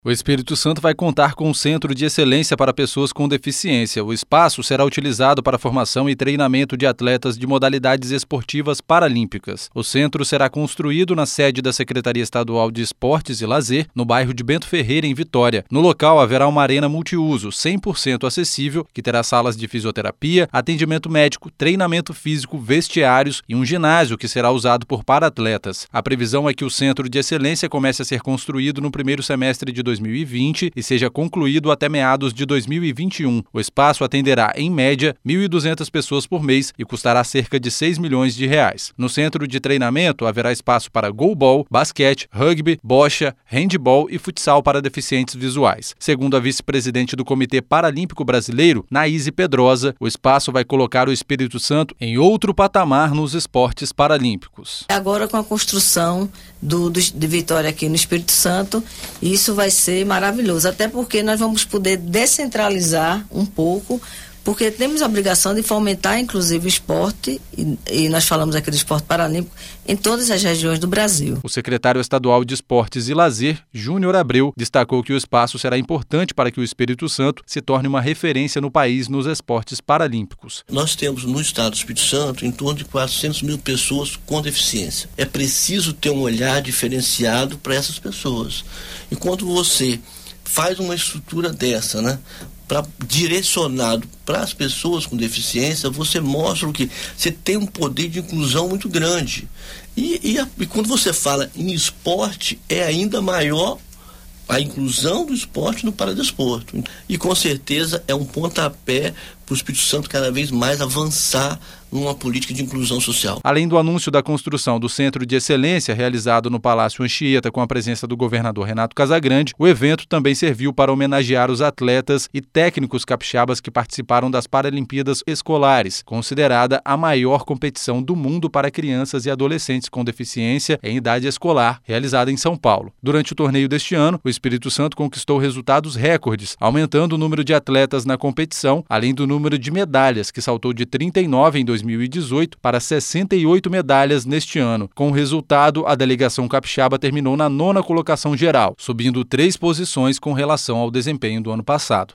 O Espírito Santo vai contar com um centro de excelência para pessoas com deficiência. O espaço será utilizado para formação e treinamento de atletas de modalidades esportivas paralímpicas. O centro será construído na sede da Secretaria Estadual de Esportes e Lazer, no bairro de Bento Ferreira, em Vitória. No local haverá uma arena multiuso, 100% acessível, que terá salas de fisioterapia, atendimento médico, treinamento físico, vestiários e um ginásio que será usado por para-atletas. A previsão é que o centro de excelência comece a ser construído no primeiro semestre de 2020 e seja concluído até meados de 2021. O espaço atenderá, em média, 1.200 pessoas por mês e custará cerca de R$6 milhões. No centro de treinamento haverá espaço para goalball, basquete, rugby, bocha, handball e futsal para deficientes visuais. Segundo a vice-presidente do Comitê Paralímpico Brasileiro, Naíse Pedrosa, o espaço vai colocar o Espírito Santo em outro patamar nos esportes paralímpicos. Agora, com a construção de Vitória aqui no Espírito Santo, isso vai ser maravilhoso, até porque nós vamos poder descentralizar um pouco, porque temos a obrigação de fomentar inclusive o esporte, e nós falamos aqui do esporte paralímpico, em todas as regiões do Brasil. O secretário estadual de Esportes e Lazer, Júnior Abreu, destacou que o espaço será importante para que o Espírito Santo se torne uma referência no país nos esportes paralímpicos. Nós temos no estado do Espírito Santo em torno de 400 mil pessoas com deficiência. É preciso ter um olhar diferenciado para essas pessoas. Enquanto você faz uma estrutura dessa, direcionado para as pessoas com deficiência, você mostra o que você tem um poder de inclusão muito grande. E quando você fala em esporte, é ainda maior a inclusão do esporte no paradesporto. E com certeza é um pontapé para o Espírito Santo cada vez mais avançar numa política de inclusão social. Além do anúncio da construção do Centro de Excelência realizado no Palácio Anchieta com a presença do governador Renato Casagrande, o evento também serviu para homenagear os atletas e técnicos capixabas que participaram das Paralimpíadas Escolares, considerada a maior competição do mundo para crianças e adolescentes com deficiência em idade escolar, realizada em São Paulo. Durante o torneio deste ano, o Espírito Santo conquistou resultados recordes, aumentando o número de atletas na competição, além do número de medalhas, que saltou de 39 em 2018 para 68 medalhas neste ano. Com o resultado, a delegação capixaba terminou na 9ª colocação geral, subindo 3 posições com relação ao desempenho do ano passado.